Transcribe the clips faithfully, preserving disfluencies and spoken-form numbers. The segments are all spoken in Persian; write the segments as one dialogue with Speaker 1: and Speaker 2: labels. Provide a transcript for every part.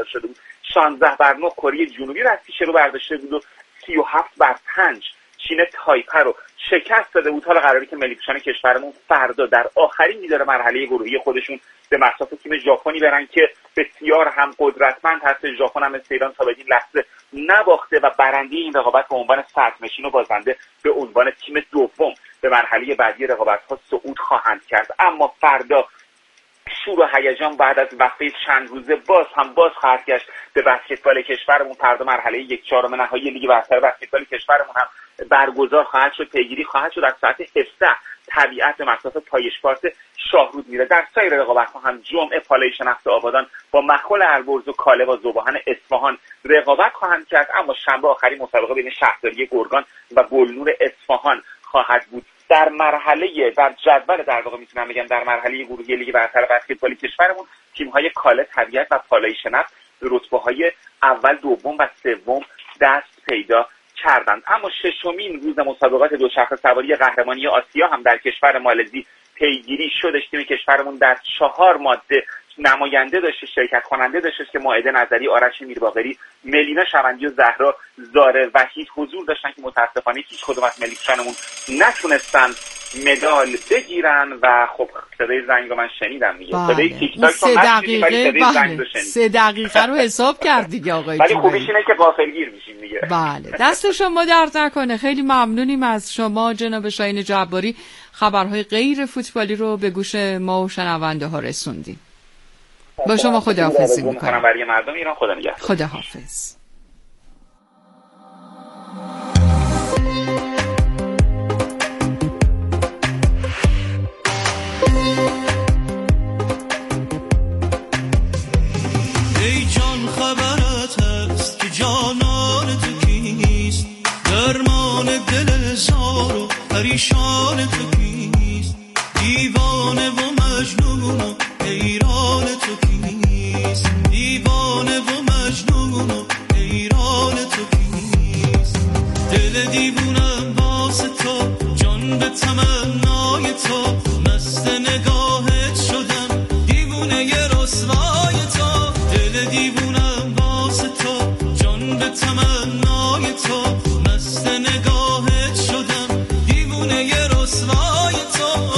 Speaker 1: شده بود. شانزده بر نه کره جنوبی رستیشه رو برداشته بود و سی و هفت بر پنج چین تایپه رو شکست داده بود. حالا قراره که ملی پوشان کشورمون فردا در آخرین میدان مرحله گروهی خودشون به مصاف تیم ژاپنی برن که بسیار هم قدرتمند هست. ژاپن هم مثل ایران تا به این لحظه نباخته و برنده این رقابت به عنوان صدرنشین و بازنده به عنوان تیم دوم به مرحله بعدی رقابت‌ها صعود خواهند کرد. اما فردا شور و هیجان بعد از وقفه چند روزه باز هم باز خواهد گشت به بسکتبال کشورمون. فردا مرحله یک چهارم نهایی لیگ برتر بسکتبال کشورمون هم برگزار خواهد شد، پیگیری خواهد شد. از ساعت هفده طبیعت به مصاف پایشپارت شاهرود میره. در سایر رقابت‌ها هم جمعه پالای شناخت آبادان با مخول البرز و کاله و ذوباهن اصفهان رقابت خواهند کرد. اما شنبه آخرین مسابقه بین شهرداری گرگان و گلنور اصفهان خواهد بود. در مرحله در جدول در واقع میتونم بگم در مرحله گروهی لیگ برتر بسکتبال کشورمون تیم‌های کاله، طبیعت و پالای شناخت به رتبه‌های اول، دوم و سوم دست پیدا کردند. اما ششمین روز مسابقات دوچرخه سواری قهرمانی آسیا هم در کشور مالزی پیگیری شدش. تیم کشورمون در چهار ماده نماینده داشته، شرکت کننده داشته که مائده نظری، آرش میرباقری، ملینا شوندی و زهرا زاره وحید حضور داشتن که متاسفانه هیچ کدوم از ملی پوشانمون نتونستن مدال بگیرن. و خب صدای زنگ رو من شنیدم دیگه. صدای تیک تاک
Speaker 2: سه دقیقه بله. سه دقیقه رو حساب کرد دیگه آقای
Speaker 1: ولی خوبیش اینه که غافلگیر میشیم دیگه.
Speaker 2: بله دست شما درد نکنه. خیلی ممنونیم از شما جناب شاهین جباری. خبرهای غیر فوتبالی رو به گوش ما و شنونده ها رسوندیم. با شما خداحافظی میکنم.
Speaker 1: برای مردم ایران خدا نگهدار.
Speaker 2: خداحافظ.
Speaker 3: ای جان خبرت هست که جانان تو کیست، درمان دل زار و پریشان تو کیست، دیوانه و مجنون و حیران تو کیست، دیوانه و مجنون و حیران تو کیست، دل دیوونم واسه تو، جان به تمنای تو، مست نگاهت شدم، دیوونه ی رسوای تو، دل دیوونم واسه تو، جان به تمنای تو، مست نگاهت شدم، دیوونه ی رسوای تو.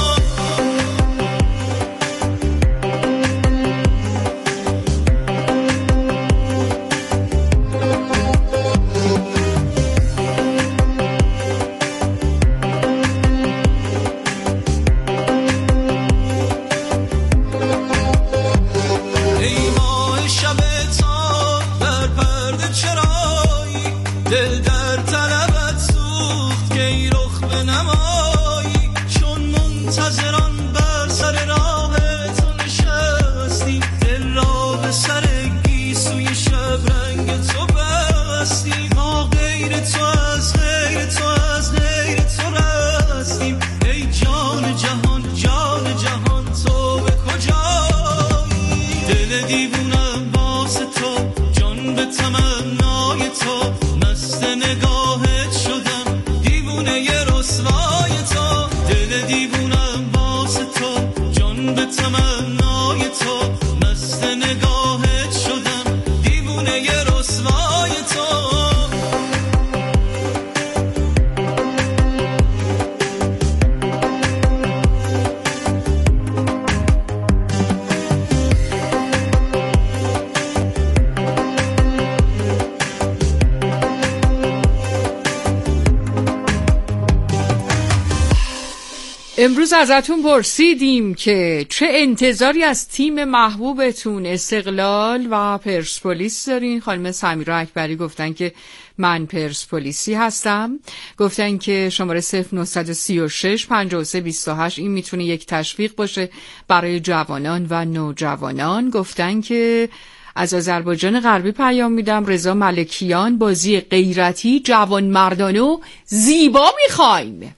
Speaker 2: امروز ازتون پرسیدیم که چه انتظاری از تیم محبوبتون استقلال و پرسپولیس دارین. خانم سمیرا اکبری گفتن که من پرسپولیسی هستم. گفتن که شماره صفر نه سه شش پنجاه و سه بیست و هشت این میتونه یک تشویق باشه برای جوانان و نوجوانان. گفتن که از آذربایجان غربی پیام میدم. رضا ملکیان بازی غیرتی جوان مردانه و زیبا میخوایم.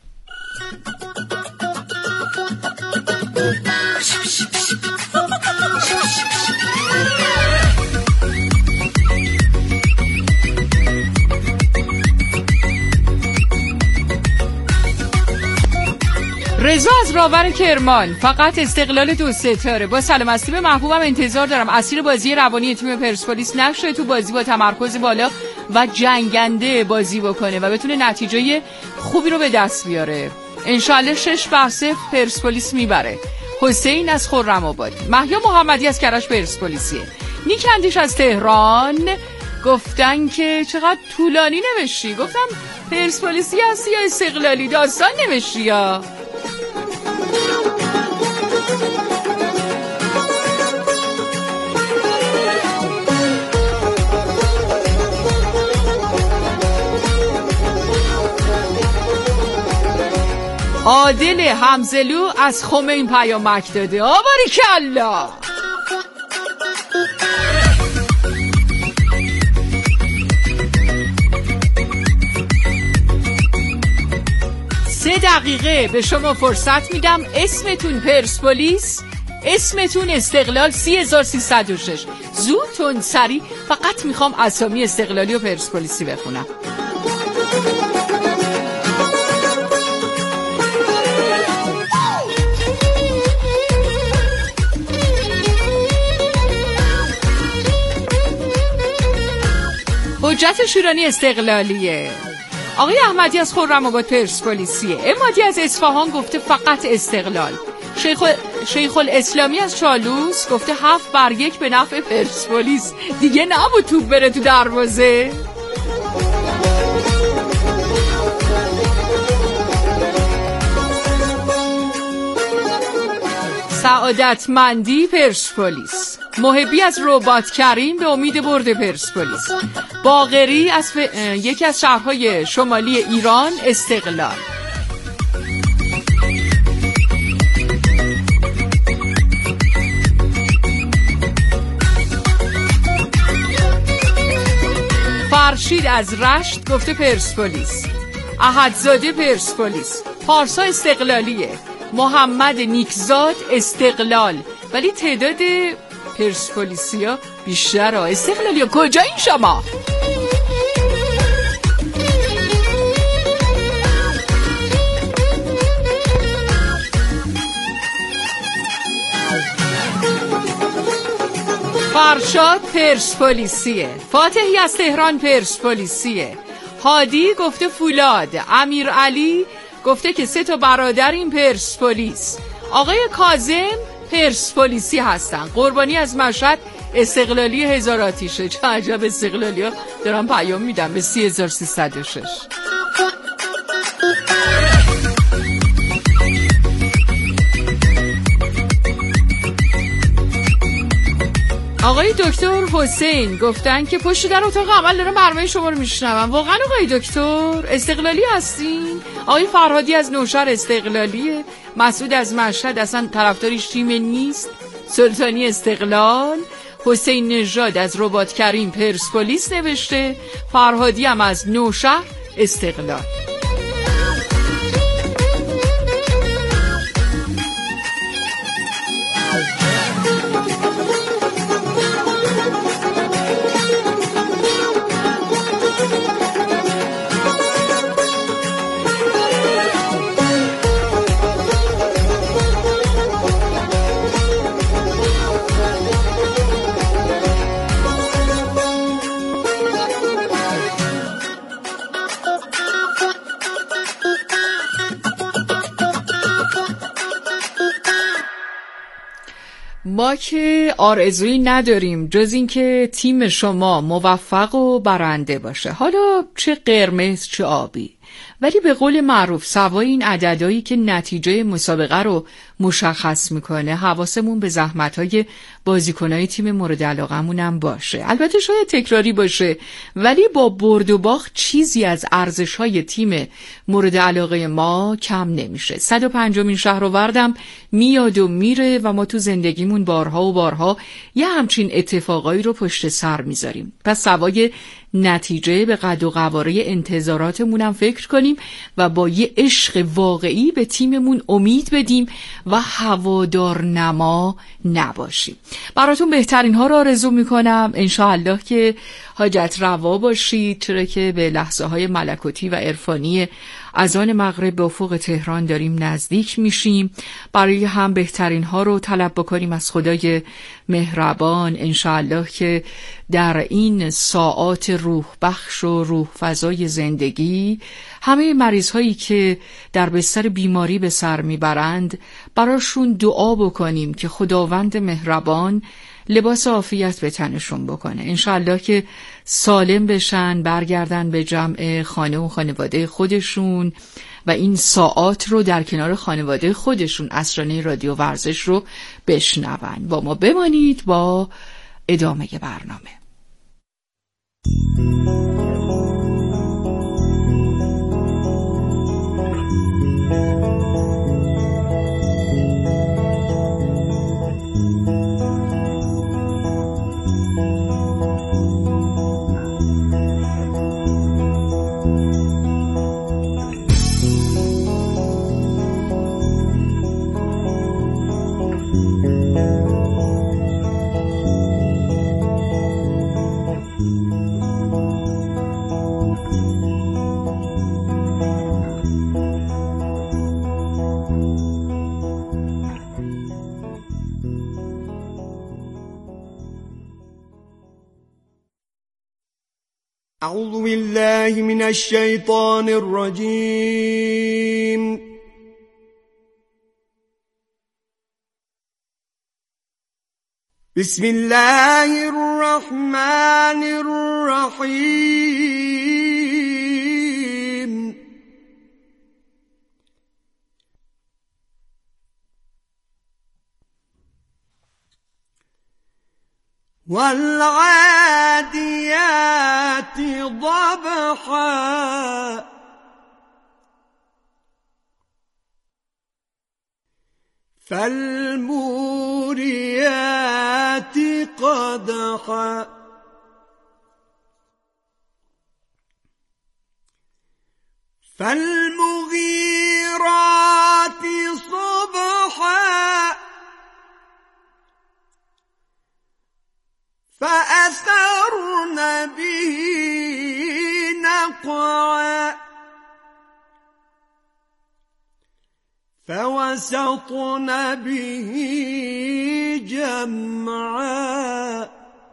Speaker 2: رضا از راور کرمان، فقط استقلال دو ستاره. با سلام از تیم محبوبم انتظار دارم اسیر بازی روانی تیم پرسپولیس نشه، تو بازی با تمرکز بالا و جنگنده بازی بکنه و بتونه نتیجه خوبی رو به دست بیاره. انشالله شش بر صفر پرسپولیس میبره. حسین از خرم‌آباد. مهیا محمدی از کرج پرسپولیسیه. نیک اندیش از تهران گفتن که چقدر طولانی نوشتی. گفتم پرسپولیسی هستی یا استقلالی؟ داستان نوشتی یا؟ عادل حمزلو از خمین پیامک داده. آباریکالله. سه دقیقه به شما فرصت میدم. اسمتون پرسپولیس، اسمتون استقلال. سی هزار و سیصد و شش. زودتون سری. فقط میخوام اسامی استقلالی و پرسپولیسی بخونم. حجت شورانی استقلالیه. آقای احمدی از خرم‌آباد پرسپولیسیه. امادی از اصفهان گفته فقط استقلال. شیخ, شیخ الاسلامی از چالوس گفته هفت بر یک به نفع پرسپولیس. دیگه نبود توپ بره تو دروازه. سعادتمندی پرسپولیس. محبی از رباط کریم به امید برد پرسپولیس. باقری از ف... یکی از شهرهای شمالی ایران استقلال. فرشید از رشت گفته پرسپولیس. احدزاده پرسپولیس. پارسا استقلالیه. محمد نیکزاد استقلال. ولی تعداد پرسپولیسیا بیشتره. استقلالیا کجا این شما؟ فرشاد پرسپولیسیه. فاتحی از تهران پرسپولیسیه. هادی گفته فولاد. امیر علی گفته که سه تا برادر این پرسپولیس. آقای کاظم پرسپولیسی هستن. قربانی از مشهد استقلالی هزار آتیشه. چه عجب استقلالی ها دارم پیام میدم به سی هزار و سیصد و شش. آقای دکتر حسین گفتن که پشت در اتاق عمل دارم برنامه شما رو میشنوم. واقعا آقای دکتر استقلالی هستین؟ آقای فرهادی از نوشهر استقلالیه. مسعود از مشهد اصلا طرفدارش تیم نیست. سلطانی استقلال. حسین نژاد از رباط کریم پرسپولیس نوشته. فرهادی هم از نوشهر استقلال. ما که آرزویی نداریم جز این که تیم شما موفق و برنده باشه، حالا چه قرمز چه آبی. ولی به قول معروف سوای این عددهایی که نتیجه مسابقه رو مشخص میکنه، حواسمون به زحمت‌های بازیکنای تیم مورد علاقمون هم باشه. البته شاید تکراری باشه، ولی با برد و باخت چیزی از ارزش‌های تیم مورد علاقه ما کم نمیشه. صد و پنجمین شهروردم میاد و میره و ما تو زندگیمون بارها و بارها یه همچین اتفاقایی رو پشت سر میذاریم. پس سوای نتیجه به قد و قواره انتظاراتمون هم فکر کنیم و با یه عشق واقعی به تیممون امید بدیم و هوادار نما نباشیم. براتون بهترین ها رو آرزو میکنم. انشاءالله که حاجت روا باشید، چرا که به لحظه های ملکوتی و عرفانی اذان مغرب به افق تهران داریم نزدیک میشیم. برای هم بهترین ها رو طلب بکنیم از خدای مهربان، انشاءالله که در این ساعات روح بخش و روح فضای زندگی همه مریض هایی که در بستر بیماری به سر میبرند براشون دعا بکنیم که خداوند مهربان لباس عافیت به تنشون بکنه، انشاءالله که سالم بشن، برگردن به جمع خانه و خانواده خودشون و این ساعات رو در کنار خانواده خودشون اسرانه رادیو ورزش رو بشنون. با ما بمانید با ادامه برنامه.
Speaker 4: أعوذ بالله من الشيطان الرجيم. بسم الله الرحمن الرحيم. والعاديات ضبحا فالموريات قدحا فالمغيرات صبحا فأثرن به نقعا فوسطن به جمعا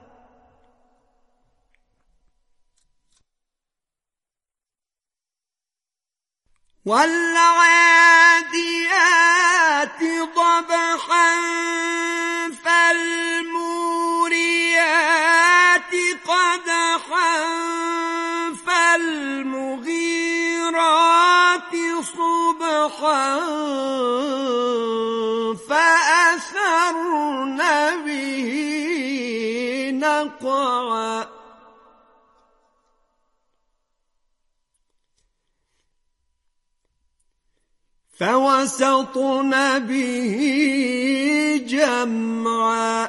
Speaker 4: والعاديات ضبحا فالموريات قدحا فالمغيرات صبحا فأثرن به نقعا فوسطن به جمعا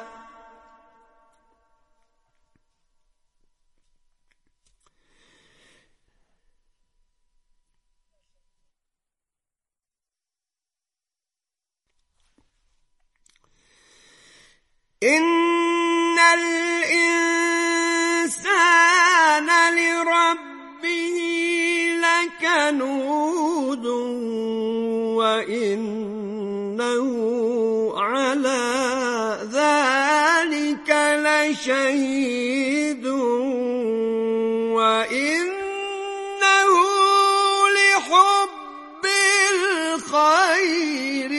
Speaker 4: إن الإنسان لربه لكنود وإنه على ذلك لشهيد وإنه لحب الخير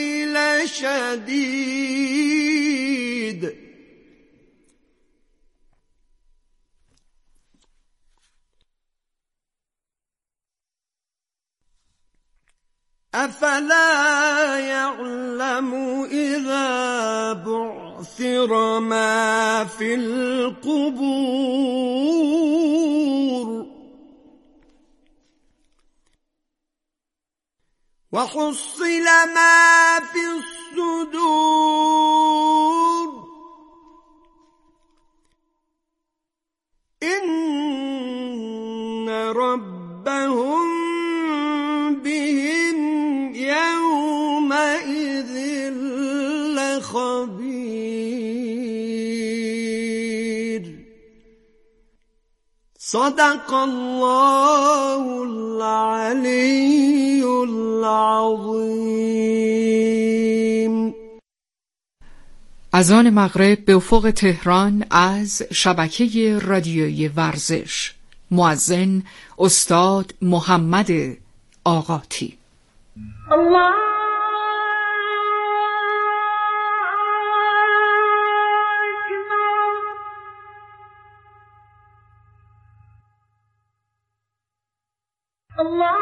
Speaker 4: لشديد أفلا يعلم إذا بعثر ما في القبور وحصل ما في الصدور إن ربهم بهم يومئذ لخبير. صدق الله العلی العظیم.
Speaker 2: اذان مغرب به افق تهران از شبکه رادیویی ورزش. مؤذن استاد محمد آقاتی.
Speaker 5: الله Allah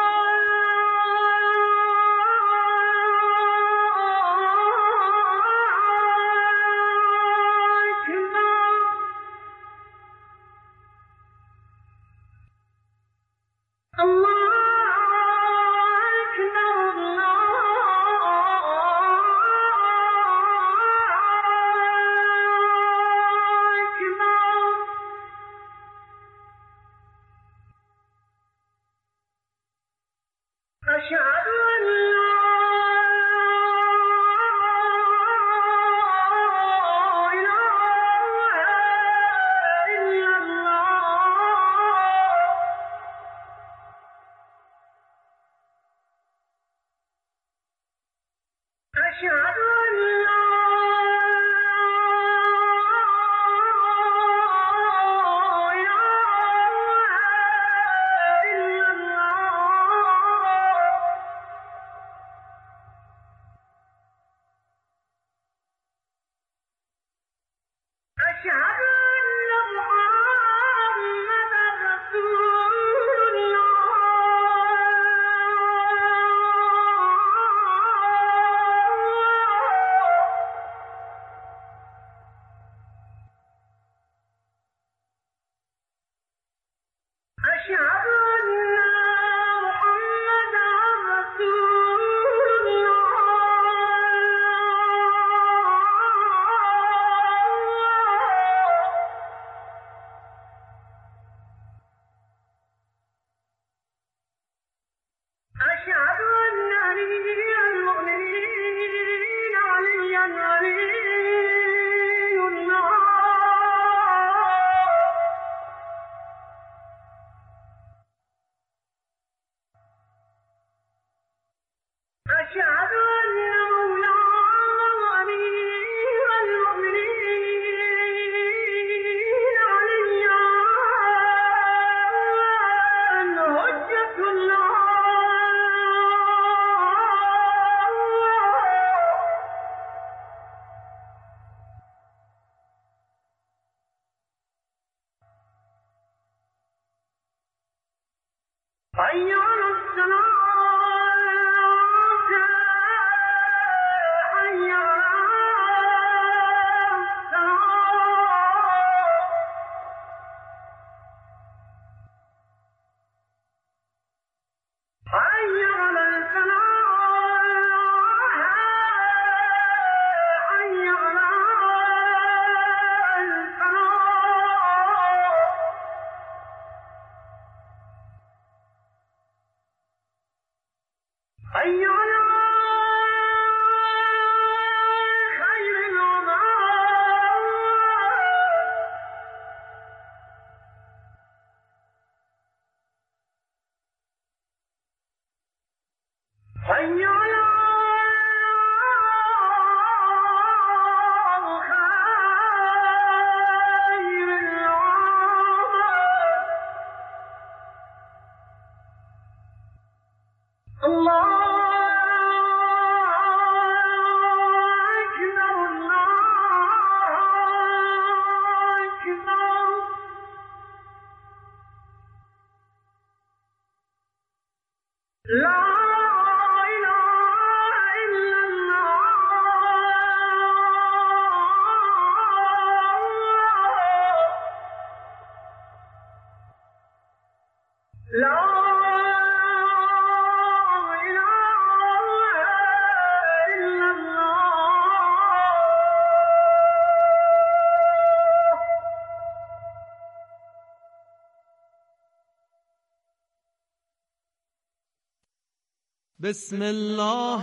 Speaker 3: بسم الله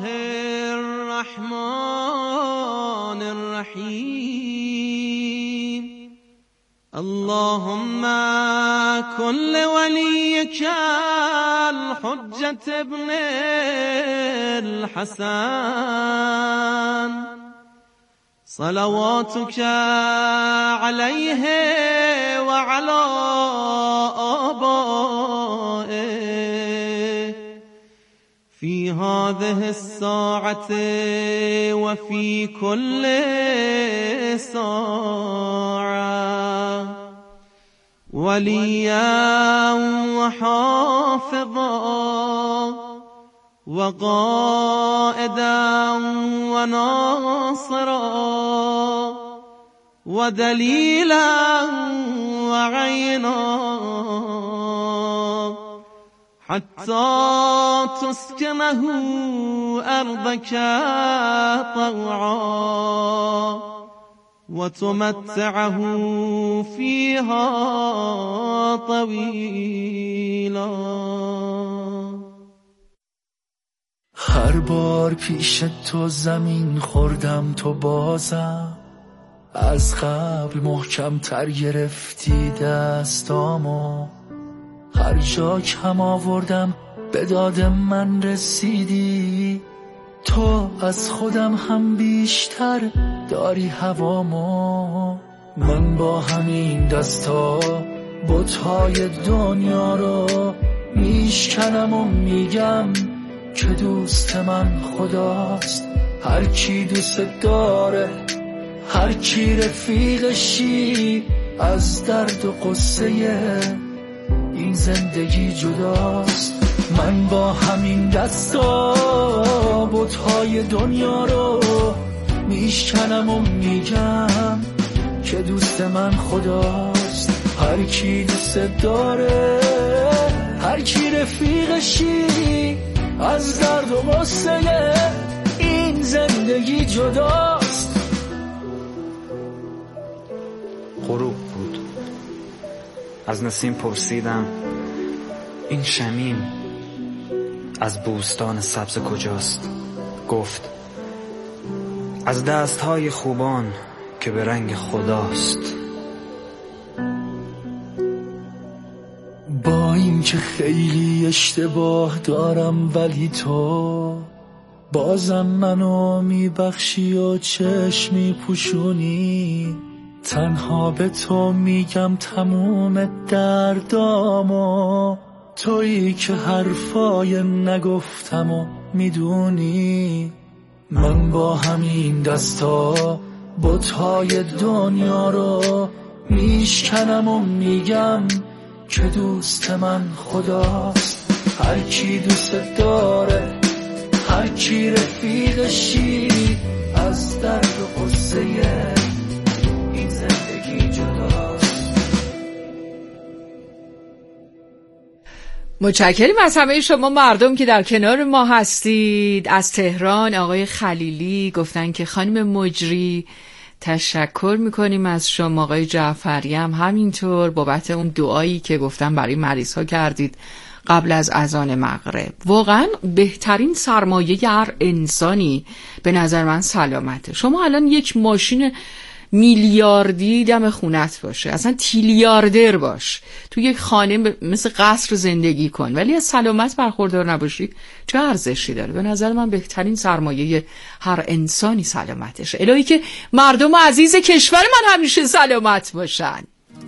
Speaker 3: الرحمن الرحیم اللهم كل وليك الحجة ابن الحسن صلواتك عليه وعلى آبائه في هذه الساعة وفي كل ساعة وليا وحافظا وقائدا وناصرا ودليلا وعينا حتى تسكنه أرضك طوعا وتمتعه فيها طويلا.
Speaker 5: هر بار پیش تو زمین خوردم تو بازم از قبل محکم تر گرفتی دستامو هر جا کم آوردم به داد من رسیدی تو از خودم هم بیشتر داری هوامو من با همین دستا بت‌های دنیا رو میشکنم و میگم که دوست من خداست هر کی دوست داره هر کی رفیقشی از درد و قصه این زندگی جداست من با همین دستا بت‌های دنیا رو میشکنم و میگم که دوست من خداست هر کی دوست داره هر کی رفیقشی از درد و قصه این زندگی جداست.
Speaker 6: غروب بود از نسیم پرسیدم این شمیم از بوستان سبز کجاست گفت از دستهای خوبان که به رنگ خداست.
Speaker 5: با این که خیلی اشتباه دارم ولی تو بازم منو میبخشی و چشم میپوشونی تنها به تو میگم تموم دردامو تویی که حرفای نگفتم و میدونی من با همین دستا بت‌های دنیا رو میشکنم و میگم که دوست من خداست هر کی دوست داره هر کی رفیقشی از درد و قصه این زندگی جداست.
Speaker 2: متشکریم از همه شما مردم که در کنار ما هستید. از تهران آقای خلیلی گفتن که خانم مجری تشکر میکنیم از شما. آقای جعفری هم همینطور بابت اون دعایی که گفتم برای مریض ها کردید قبل از اذان مغرب. واقعا بهترین سرمایه هر انسانی به نظر من سلامته. شما الان یک ماشین میلیاردی دم خونت باشه، اصلا تیلیاردر باش، تو یک خانه مثل قصر زندگی کن، ولی از سلامت برخوردار نباشی، چه ارزشی داره؟ به نظر من بهترین سرمایه هر انسانی سلامتشه. الهی که مردم عزیز کشور من همیشه سلامت باشن.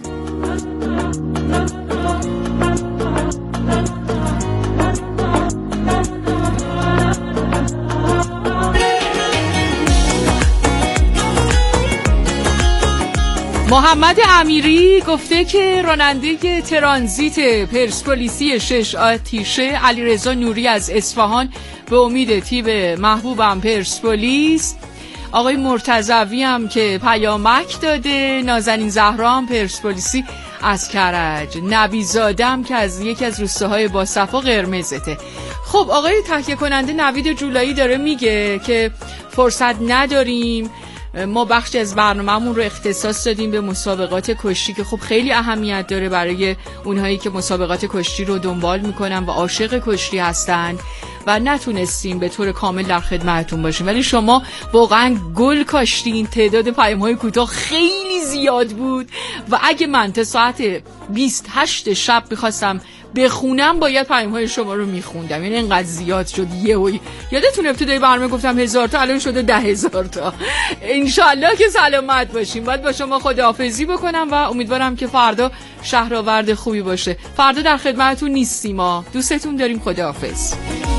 Speaker 2: محمد امیری گفته که راننده ترانزیت پرسپولیسی شش آتیشه علیرضا نوری از اصفهان به امید تیم محبوبم پرسپولیس. آقای مرتضوی هم که پیامک داده. نازنین زهرا پرسپولیسی از کرج. نبی زادم که از یکی از روستاهای با صفا قرمزته. خب آقای تهیه کننده نوید جولایی داره میگه که فرصت نداریم، ما بخشی از برنامه‌مون رو اختصاص دادیم به مسابقات کشتی که خب خیلی اهمیت داره برای اونهایی که مسابقات کشتی رو دنبال میکنن و عاشق کشتی هستن و نتونستیم به طور کامل در خدمتتون باشیم، ولی شما واقعا گل کاشتین. تعداد پیام‌های کوتاه خیلی زیاد بود و اگه من تا ساعت بیست و هشت شب می‌خواستم بخونم باید پیام‌های شما رو میخوندم، یعنی اینقدر زیاد شد. یهویی یادتون ابتدای برنامه گفتم هزار تا، الان شده ده هزار تا. انشالله که سلامت باشیم. باید با شما خداحافظی بکنم و امیدوارم که فردا شهرآورد خوبی باشه. فردا در خدمتتون نیستیم ما، دوستتون داریم. خداحافظ.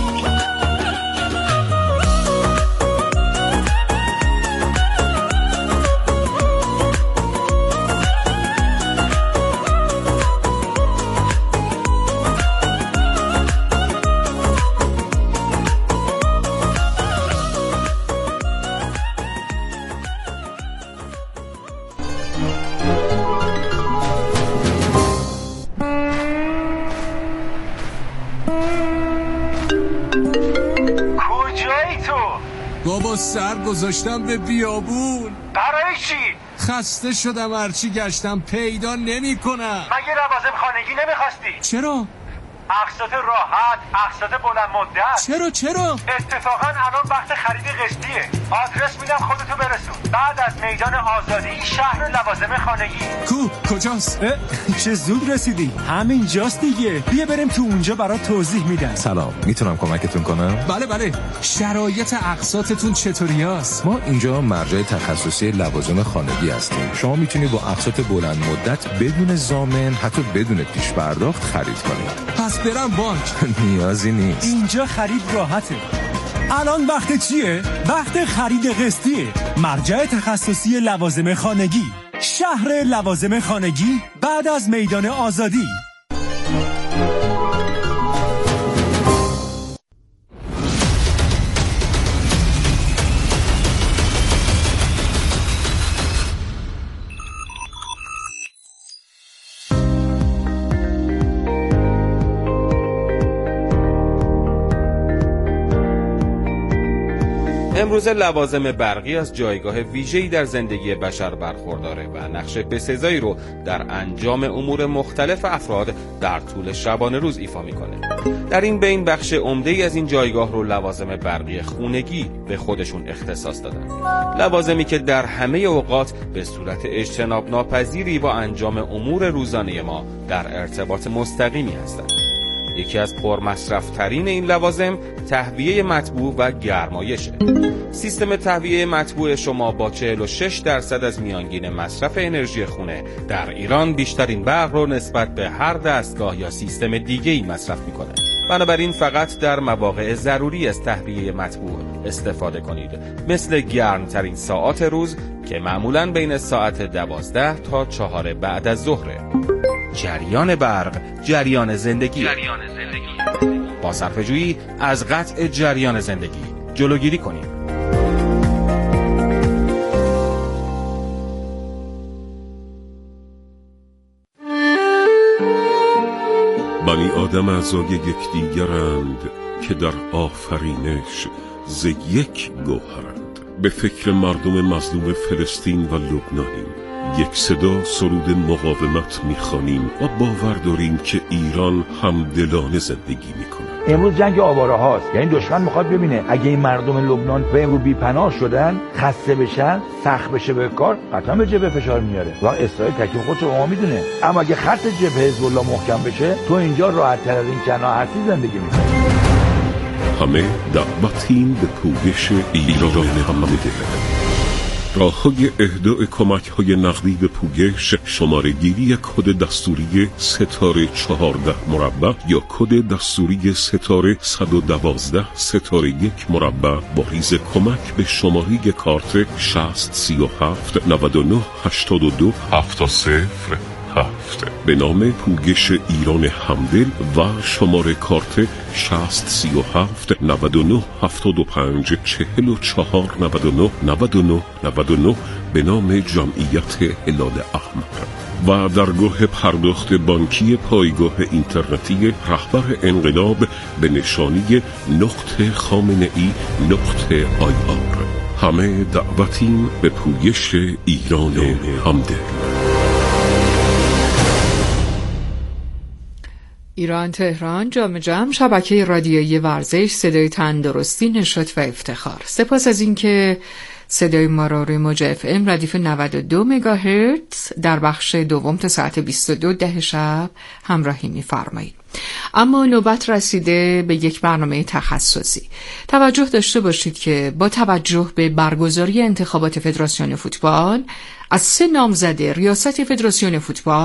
Speaker 7: بابا سر گذاشتم به بیابون.
Speaker 8: برای چی؟
Speaker 7: خسته شدم، هرچی گشتم پیدا نمی کنم.
Speaker 8: مگه لوازم خانگی نمیخواستی؟
Speaker 7: چرا؟
Speaker 8: اقساط راحت، اقساط بلند مدت.
Speaker 7: چرا چرا؟
Speaker 8: اتفاقا الان وقت خرید قسطیه. آدرس میدم خودتو برسون. بعد از میدان آزادی شهر لوازم خانگی.
Speaker 7: کو کجاست؟
Speaker 9: چه زود رسیدی. همین جاست دیگه. بیا بریم تو اونجا برات توضیح میدم.
Speaker 10: سلام، میتونم کمکتون کنم؟
Speaker 7: بله بله. شرایط اقساطتون چطوری است؟
Speaker 10: ما اینجا مرجع تخصصی لوازم خانگی هستیم. شما میتونید با اقساط بلند مدت بدون ضامن، حتی بدون پیش پرداخت خرید کنید.
Speaker 7: پس برم بانک؟
Speaker 10: نیازی نیست.
Speaker 9: اینجا خرید راحته. الان وقت چیه؟ وقت خرید قسطیه. مرجع تخصصی لوازم خانگی، شهر لوازم خانگی، بعد از میدان آزادی.
Speaker 11: امروزه لوازم برقی از جایگاه ویژه‌ای در زندگی بشر برخورداره و نقش بسزایی رو در انجام امور مختلف افراد در طول شبانه روز ایفا میکنه. در این بین بخش عمده‌ای از این جایگاه رو لوازم برقی خونگی به خودشون اختصاص دادن. لوازمی که در همه اوقات به صورت اجتناب ناپذیری با انجام امور روزانه ما در ارتباط مستقیمی هستند. یکی از پرمصرف‌ترین این لوازم تهویه مطبوع و گرمایشه. سیستم تهویه مطبوع شما با چهل و شش درصد از میانگین مصرف انرژی خونه در ایران بیشترین برق رو نسبت به هر دستگاه یا سیستم دیگه‌ای مصرف می‌کنه. بنابراین فقط در مواقع ضروری از تهویه مطبوع استفاده کنید، مثل گرمترین ساعات روز که معمولاً بین ساعت دوازده تا چهار بعد از ظهره. جریان برق، جریان زندگی. جریان زندگی. با صرفه‌جویی از قطع جریان زندگی جلوگیری کنیم.
Speaker 12: بنی آدم اعضای یکدیگرند که در آفرینش ز یک گوهرند. به فکر مردم مظلوم فلسطین و لبنانیم. یک صدا سرود مقاومت میخوانیم و باور داریم که ایران همدلانه زندگی میکنه.
Speaker 13: امروز جنگ آواره هاست، یعنی دشمن میخواد ببینه اگه این مردم لبنان به امروز بی‌پناه شدن، خسته بشن، سخت بشه به کار، قطعا به جبهه فشار میاره و اسرائیل تکلیف خودش رو میدونه. اما اگه خط جبهه حزب الله محکم بشه، تو اینجا راحت تر از این کنار هستی زندگی میکنی.
Speaker 12: همه دعوتیم به پویش ایران همدل. راه‌های اهدای کمک‌های نقدی به پویش، شماره گیری کد دستوری ستاره چهارده مربع یا کد دستوری ستاره صد و دوازده ستاره یک مربع با ریز کمک به شماره کارت شصت سی و هفت نود و نه هشتاد و دو هفتاد صفر هفت به نام پویش ایران همدل و شماره کارت شصت سی و هفت نود و نه هفتاد و پنج چهل و چهار نود و نه نود و نه نود و نه به نام جمعیت هلال احمر و درگاه پرداخت بانکی پایگاه اینترنتی رهبر انقلاب به نشانی نقطه خامنه ای نقطه آی آر. همه دعوتیم به پویش ایران همدل.
Speaker 2: ایران تهران جام جم، شبکه رادیویی ورزش، صدای تندرستی، نشاط و افتخار. سپاس از اینکه صدای ما را روی موج اف ام ردیف نود و دو مگاهرتز در بخش دوم تا ساعت بیست و دو ده شب همراهی می‌فرمایید. اما نوبت رسیده به یک برنامه تخصصی. توجه داشته باشید که با توجه به برگزاری انتخابات فدراسیون فوتبال از سه نامزد ریاست فدراسیون فوتبال